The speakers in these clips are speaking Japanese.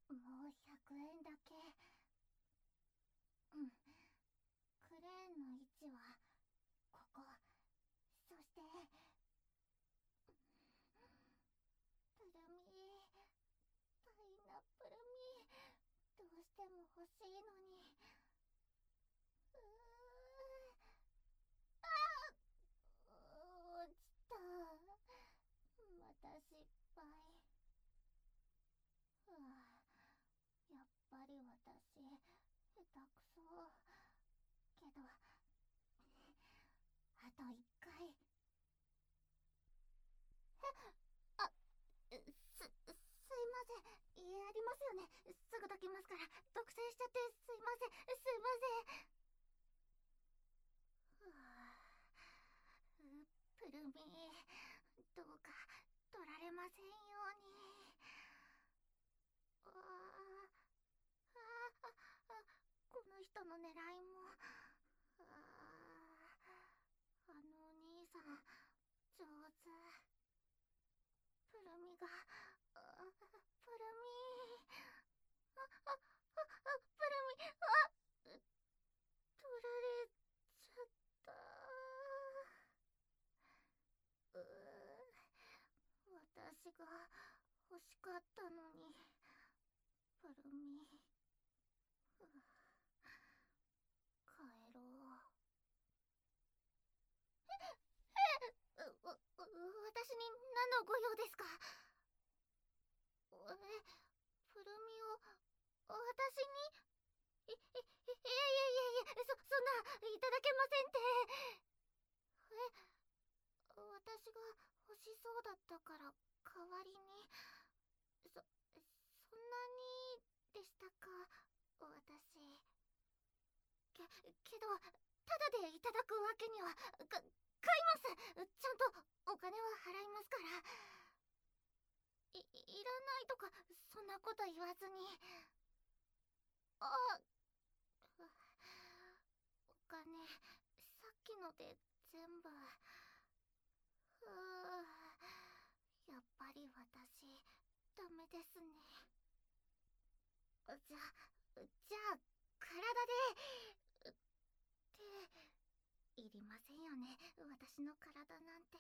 もう100円だけ。うん。クレーンの位置はここ。そしてプルミ、パイナップルミ、どうしても欲しいのに。う落ちた。また失敗。はあ、やっぱり私下手くそ。けどあと1回。あ、すいません。やりますよね。すぐ解きますから。独占しちゃってすいません。すいません。はあ、プルミ、どうか取られませんように。ああ、この人の狙いも。あのお兄さん上手。プルミが、プルミ、プルミ、取られちゃった。私が欲しかったのに。プルミ、帰ろう。私に何のご用ですか？プルミを私に？いやいやいやいや、そんないただけませんって。私が欲しそうだったから代わりに。そんなにでしたか？私けどタダでいただくわけには。買います。ちゃんとお金は払いますから。いらないとかそんなこと言わずに。あ、お金さっきので全部。やっぱり私ダメですね。じゃあ体でっていりませんよね、私の体なんて。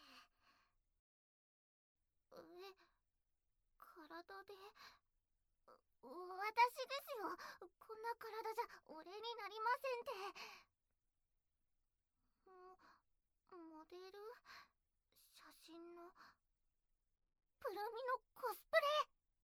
体で？私ですよ。こんな体じゃお礼になりませんって。モデル？写真のプルミのコスプレ？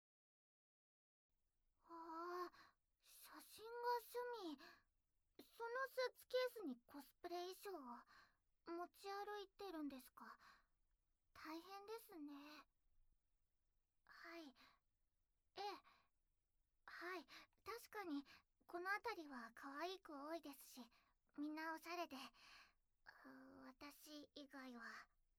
ああ、写真が趣味。そのスーツケースにコスプレ衣装を持ち歩いてるんですか？大変ですね。はい。ええ、はい。確かにこの辺りは可愛い子多いですし、みんなおしゃれで。私以外は。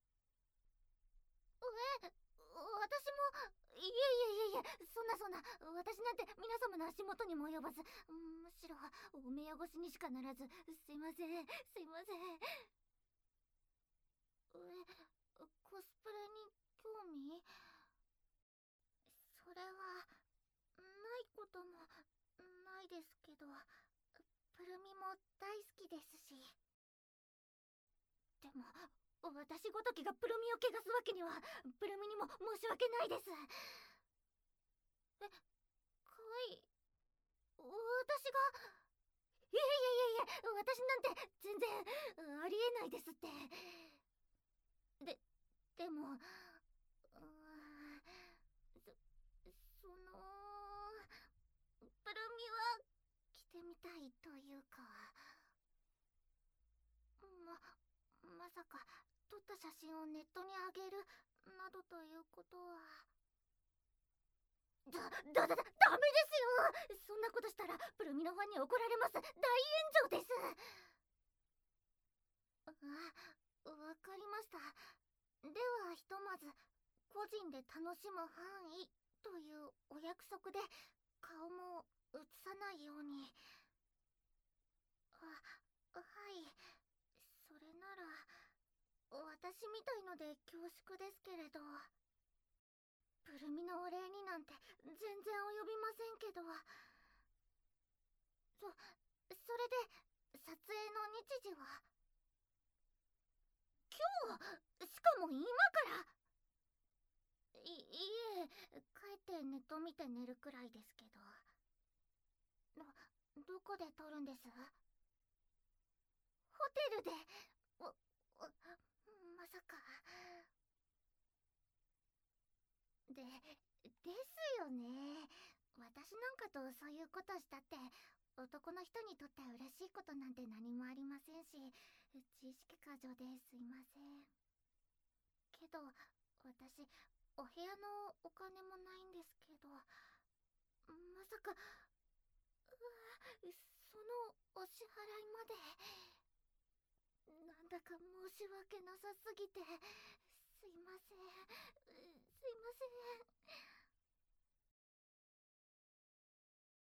私も。いえいえいえいえ、そんなそんな。私なんて皆様の足元にも及ばず、むしろお目汚しにしかならず。すいません、すいません。コスプレに興味？それはないこともないですけど、プルミも大好きですし。でも私ごときがプルミを汚すわけには。プルミにも申し訳ないです。かわいい？私が？いやいやいやいや、私なんて全然ありえないですって。ででも、そそのプルミは着てみたいというか。まさか撮った写真をネットに上げるなどということは。ダメですよ。そんなことしたらプルミのファンに怒られます。大炎上です。わかりました。ではひとまず個人で楽しむ範囲というお約束で顔も映さないように。はい。それなら私みたいので恐縮ですけれど、プルミみのお礼になんて全然及びませんけど。それで撮影の日時は今日、しかも今から。いえ、帰ってネット見て寝るくらいですけど。どこで撮るんです？ホテルで。まさか。ですよね。私なんかとそういうことしたって男の人にとって嬉しいことなんて何もありませんし、知識過剰ですいませんけど、私お部屋のお金もないんですけど。まさか、そのお支払いまで。なんだか申し訳なさすぎて。すいません。